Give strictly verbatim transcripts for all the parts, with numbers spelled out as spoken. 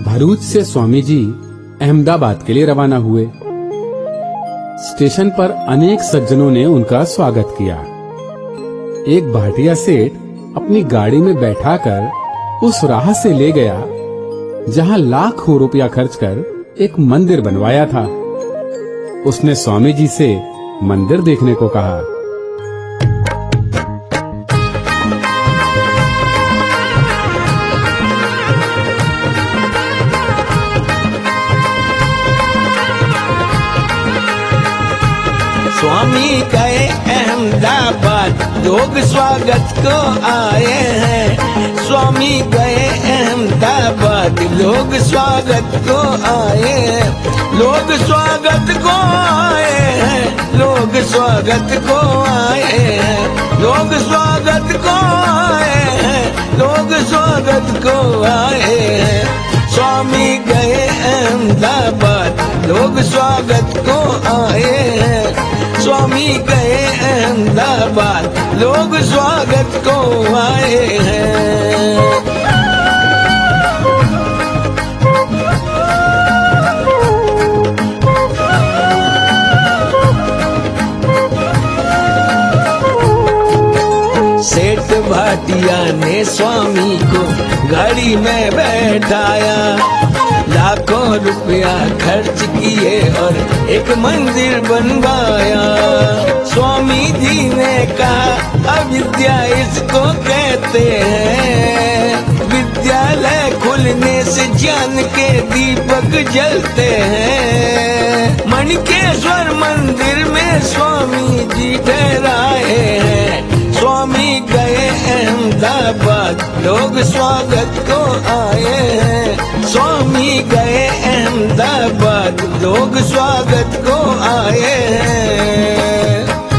भरूच से स्वामी जी अहमदाबाद के लिए रवाना हुए। स्टेशन पर अनेक सज्जनों ने उनका स्वागत किया। एक भाटिया सेठ अपनी गाड़ी में बैठाकर उस राह से ले गया जहां लाखों रुपया खर्च कर एक मंदिर बनवाया था। उसने स्वामी जी से मंदिर देखने को कहा। स्वामी गए अहमदाबाद, लोग स्वागत को आए हैं। स्वामी गए अहमदाबाद, लोग स्वागत को आए हैं। लोग स्वागत को आए हैं, लोग स्वागत को आए हैं। लोग स्वागत को आए हैं, लोग स्वागत को आए हैं। स्वामी गए अहमदाबाद, लोग स्वागत को आए हैं। स्वामी गए अहमदाबाद, लोग स्वागत को आए हैं। सेठ भाटिया ने स्वामी को गाड़ी में बैठाया। लाखों रुपया खर्च किए और एक मंदिर बनवाया। स्वामी जी ने कहा अविद्या इसको कहते हैं। विद्यालय खुलने से ज्ञान के दीपक जलते हैं। मणिकेश्वर मंदिर में स्वामी जी ठहराए हैं। स्वामी गए अहमदाबाद, लोग स्वागत को आए हैं। स्वामी गए अहमदाबाद, लोग स्वागत को आए हैं।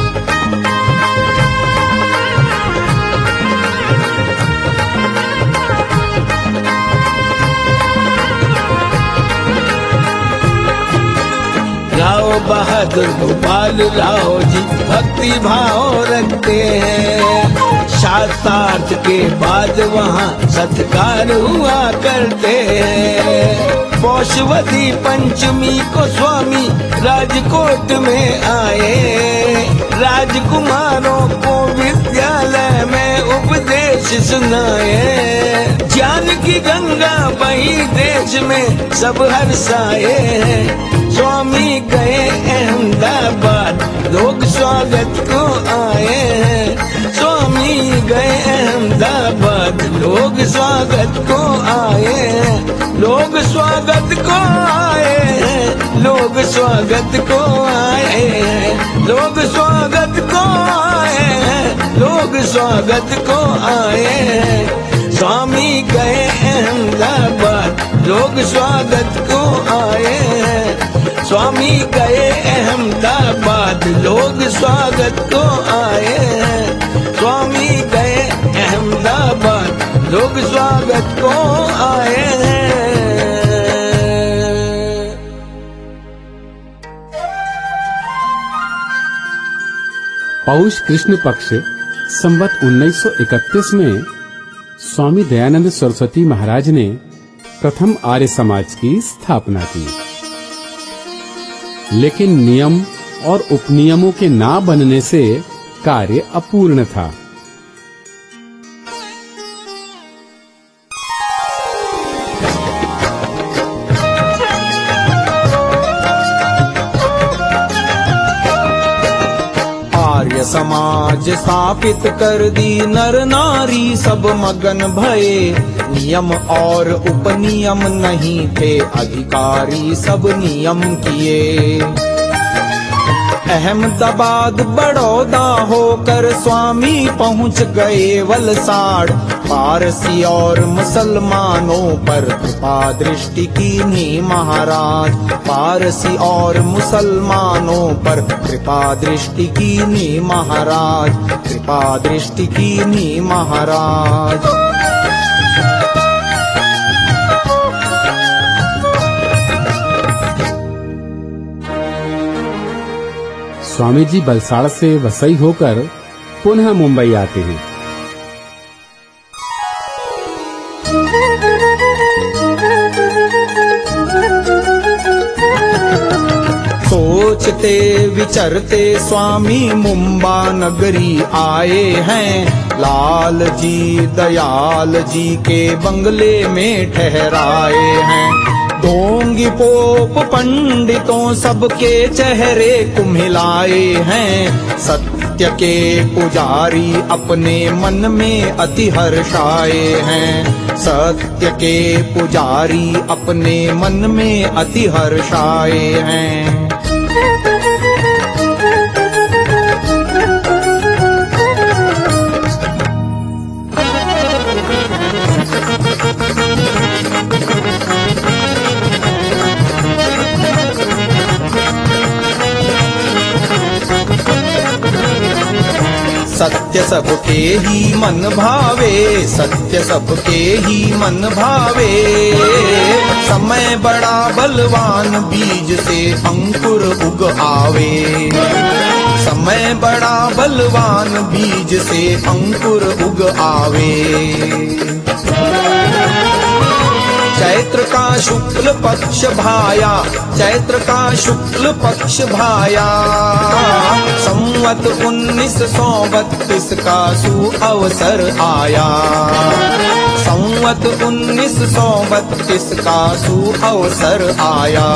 राव बहादुर गोपाल राव जी भक्ति भाव रखते हैं। शास्त्रार्थ के बाद वहाँ सत्कार हुआ करते हैं। पौषवती पंचमी को स्वामी राजकोट में आए। राजकुमारों को विद्यालय में उपदेश सुनाए। ज्ञान की गंगा बही देश में सब हर्षाए हैं। स्वामी गए अहमदाबाद, लोग स्वागत को आए हैं। स्वामी गए अहमदाबाद, लोग स्वागत को आए हैं। लोग स्वागत को आए हैं, लोग स्वागत को आए हैं। लोग स्वागत को आए हैं, लोग स्वागत को आए हैं। स्वामी गए अहमदाबाद, लोग स्वागत को आए हैं। स्वामी गए अहमदाबाद, लोग स्वागत को आए हैं। स्वामी गए अहमदाबाद, लोग स्वागत को आए हैं। पौष कृष्ण पक्ष संवत उन्नीस सौ इकतीस में स्वामी दयानंद सरस्वती महाराज ने प्रथम आर्य समाज की स्थापना की। लेकिन नियम और उपनियमों के ना बनने से कार्य अपूर्ण था। आर्य समाज स्थापित कर दी, नर नारी सब मगन भये। नियम और उपनियम नहीं थे, अधिकारी सब नियम किए। अहमदाबाद बड़ौदा होकर स्वामी पहुँच गए वलसाड़। पारसी और मुसलमानों पर कृपा दृष्टि कीन्ही महाराज। पारसी और मुसलमानों पर कृपा दृष्टि कीन्ही महाराज। कृपा दृष्टि कीन्ही महाराज। स्वामी जी बलसाड़ से वसई होकर पुनः मुंबई आते हैं। Thank you. सोचते विचरते स्वामी मुंबा नगरी आए हैं। लाल जी दयाल जी के बंगले में ठहराए हैं। ढोंगी पोप पंडितों सबके चेहरे कुम्हिलाए हैं। सत्य के पुजारी अपने मन में अति हर्षाए हैं। सत्य के पुजारी अपने मन में अति हर्षाए हैं। सत्य सबके ही मन भावे, सत्य सबके ही मन भावे। समय बड़ा बलवान बीज से अंकुर उग आवे। समय बड़ा बलवान बीज से अंकुर उग आवे। चैत्र का शुक्ल पक्ष भाया, चैत्र का शुक्ल पक्ष भाया। संवत उन्नीस सौ बत्तीस का सु अवसर आया। संवत उन्नीस सौ बत्तीस का सु अवसर आया।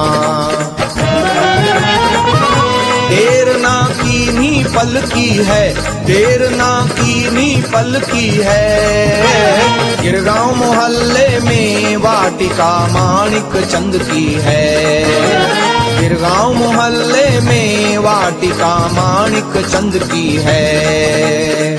देर ना कीनी पल की है, देर ना कीनी पल की है। गिरगांव मोहल्ले में वाटिका माणिक चंद की है। गिरगांव मोहल्ले में वाटिका माणिक चंद की है।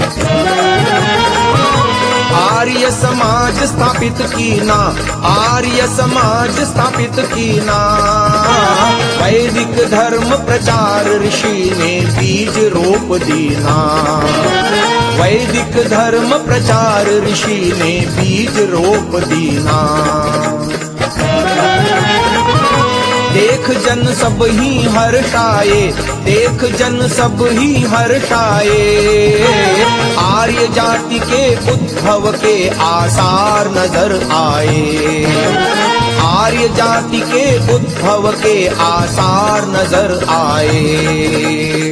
आर्य समाज स्थापित की ना, आर्य समाज स्थापित की ना। वैदिक धर्म प्रचार ऋषि ने बीज रोप दीना। वैदिक धर्म प्रचार ऋषि ने बीज रोप दीना। देख जन सब ही हर्षाए, देख जन सब ही हर्षाए। आर्य जाति के उद्भव के आसार नजर आए। आर्य जाति के उद्भव के आसार नजर आए।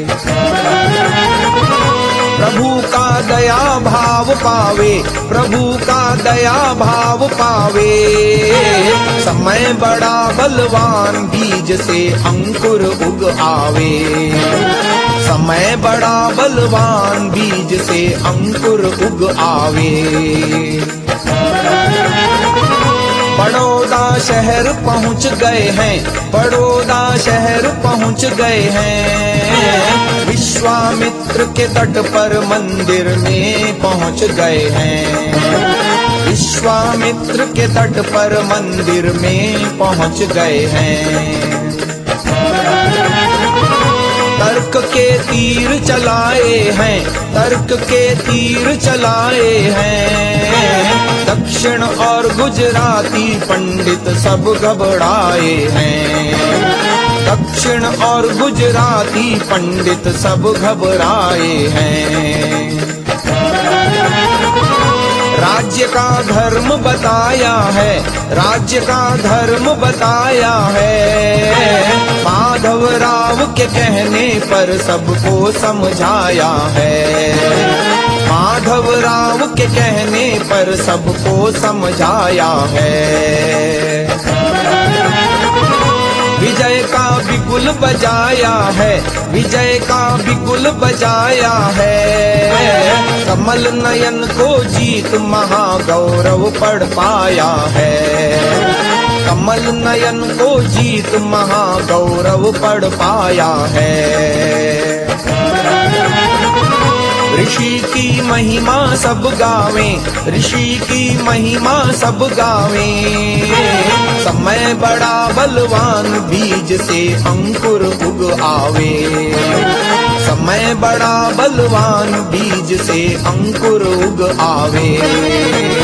प्रभु का दया भाव पावे, प्रभु का दया भाव पावे। समय बड़ा बलवान बीज से अंकुर उग आवे। समय बड़ा बलवान बीज से अंकुर उग आवे। बड़ौदा शहर पहुंच गए हैं, बड़ौदा शहर पहुंच गए हैं। विश्वामित्र के तट पर मंदिर में पहुंच गए हैं। विश्वामित्र के तट पर मंदिर में पहुंच गए हैं। तर्क के तीर चलाए हैं, तर्क के तीर चलाए हैं। दक्षिण और गुजराती पंडित सब घबराए हैं। दक्षिण और गुजराती पंडित सब घबराए हैं। राज्य का धर्म बताया है, राज्य का धर्म बताया है। माधव राव के कहने पर सबको समझाया है। माधव राव के कहने पर सबको समझाया है। विजय का बिगुल बजाया है, विजय का बिगुल बजाया है। कमल नयन को जीत महागौरव पढ़ पाया है। कमल नयन को जीत महागौरव पढ़ पाया है। ऋषि की महिमा सब गावें, ऋषि की महिमा सब गावें। समय बड़ा बलवान बीज से अंकुर उग आवे। समय बड़ा बलवान बीज से अंकुर उग आवे।